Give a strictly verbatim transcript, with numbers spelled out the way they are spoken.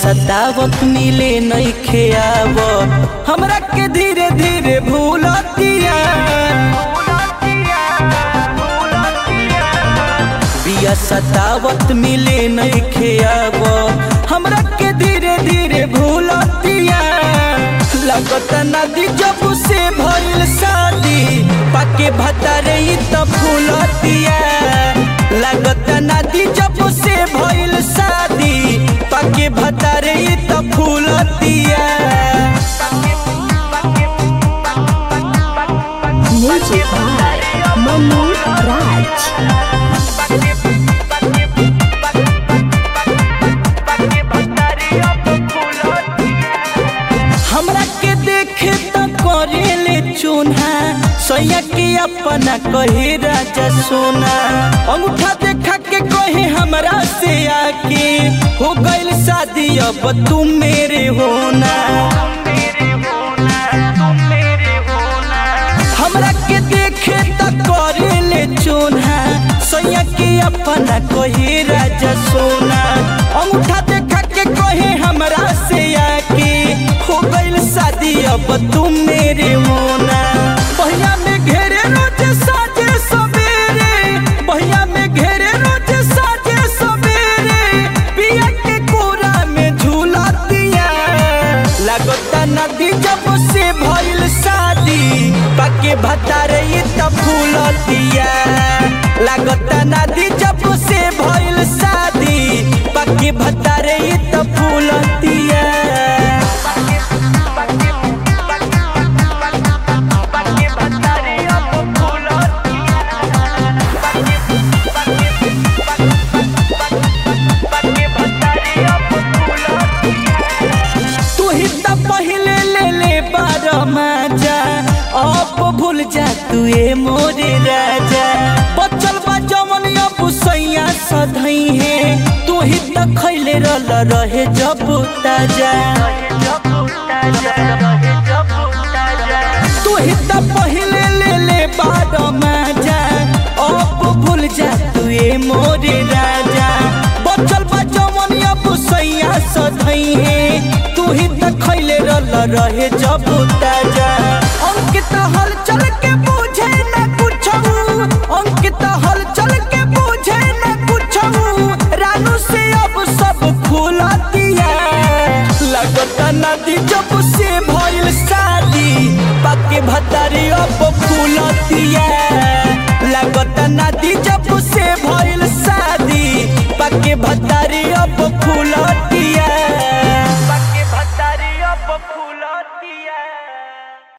सतावत मिले नहीं खेआव हमरा के धीरे धीरे भूलतिया बिया सतावत मिले नहीं खेआव हमरा के धीरे धीरे भूलतिया लगत नदी जब से भइल शादी पाके भतारे त फूलतिया लगत नदी जब से भइल शादी पाके भतारे त फूलतिया। Music by Manu Raj. हमरा के देखे त करेले चुन्हा सैया के अपना कहे राजा सोना अंगूठा देखा के कहे हमरा से आके हो गइल शादी अब तुम मेरे होना हमरा के देखे त करेले चुन्हा सैया के अपना कहे राजा सोना अंगूठा देखा के कहे हमरा से आके हो गइल शादी अब तुम मेरे होना भैया में घेरे रोज साजे सवेरे भैया में घेरे रोज साजे सवेरे पिया के कोरा में झूला दिया लगता नदी जब से भइल शादी पाके भतारे त फूलतिया लगता नदी जब से भइल शादी पाके भतारे त फूलतिया। पहले ले ले बारह माजा अब भूल जा तू ए मोरे राजा बचल बा जमन अब सैया सधई है तू ही त खैले रल रहे जब ताजा तू ही त पहले ले ले बारह माजा अब भूल जा तू ए मोरे राजा बचल बा जमन अब सैया सधई है तू ही त खैले रल रहे जब ताजा अंकित हल चल के पूछे न कुछऊ अंकित हल चल के पूछे न कुछऊ रानू से अब सब खुलतिया लगत नदी जब से भइल शादी पाके भतारी अब फूलतिया लगत नदी जब से भइल शादी पाके भतारी अब फूल